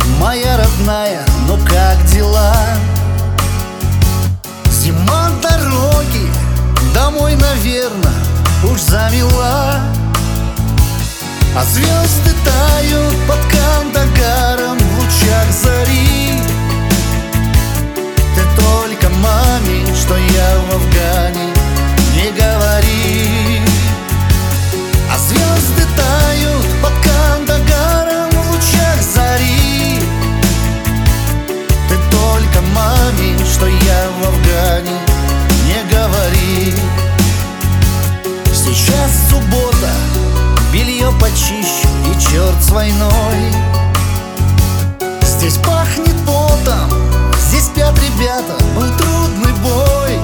моя родная, ну как дела? Зима дороги домой, наверно, уж замела, а звезды тают под Кандагаром в лучах зари. Ты только маме, что я в Афгане, не говори. А звезды тают под Кандагаром в лучах зари. Ты только маме, что я в Афгане, не говори. Сейчас суббота, белье почищу и черт с войной. Здесь пахнет потом, здесь спят ребята, был трудный бой.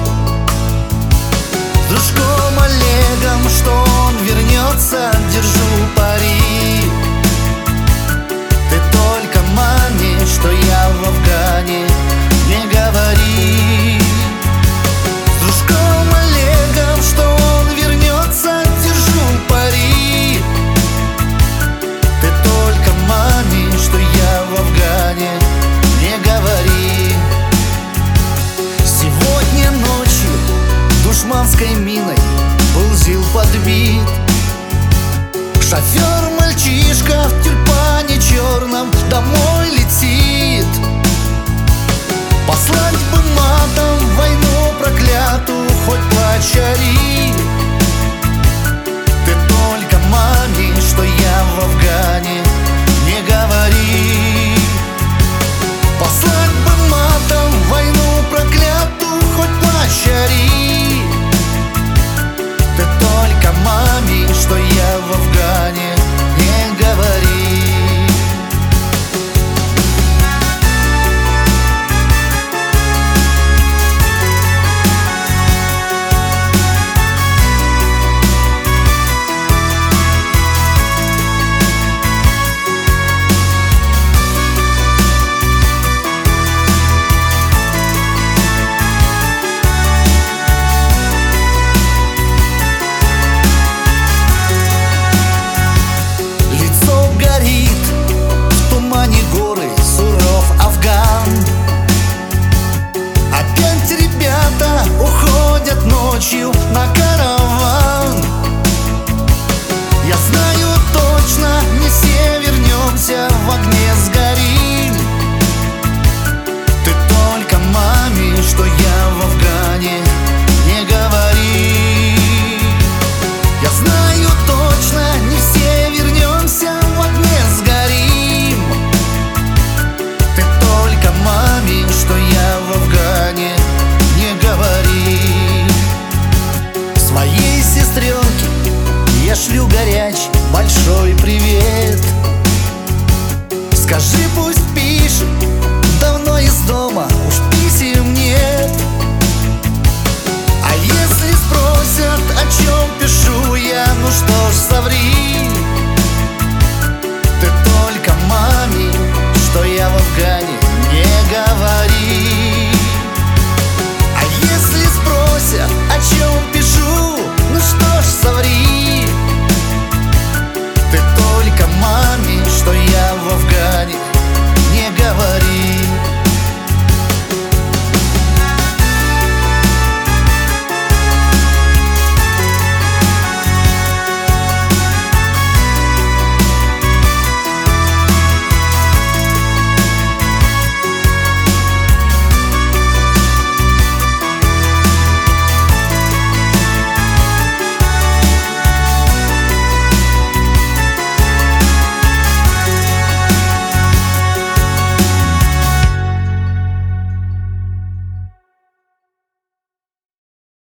С дружком Олегом, что он вернется, держу пари. Ты только маме, что я в Афгане, не говори. С дружком Олегом, что он вернется, держу пари. Ты только маме, что я в Афгане, не говори. Сегодня ночью душманской миной был ЗИЛ подбит. Шофер мальчишка в тюльпане черном домой летит. Послать бы матом войну проклятую, хоть плачь ори. Ты только маме, что я в Афгане, не говори. Послать бы матом войну проклятую, хоть плачь ори. Ты только маме, что я в Афгане, не говори. Горы, суров Афган. Опять ребята уходят ночью на караван. Я знаю точно, не все вернемся, в огне сгорим. Ты только маме, что я в Афгане, не говори. Я знаю точно, не все вернемся, в огне сгорим. Ты только маме, что я в Афгане, не говори. Своей сестренке я шлю горячий большой привет. Скажи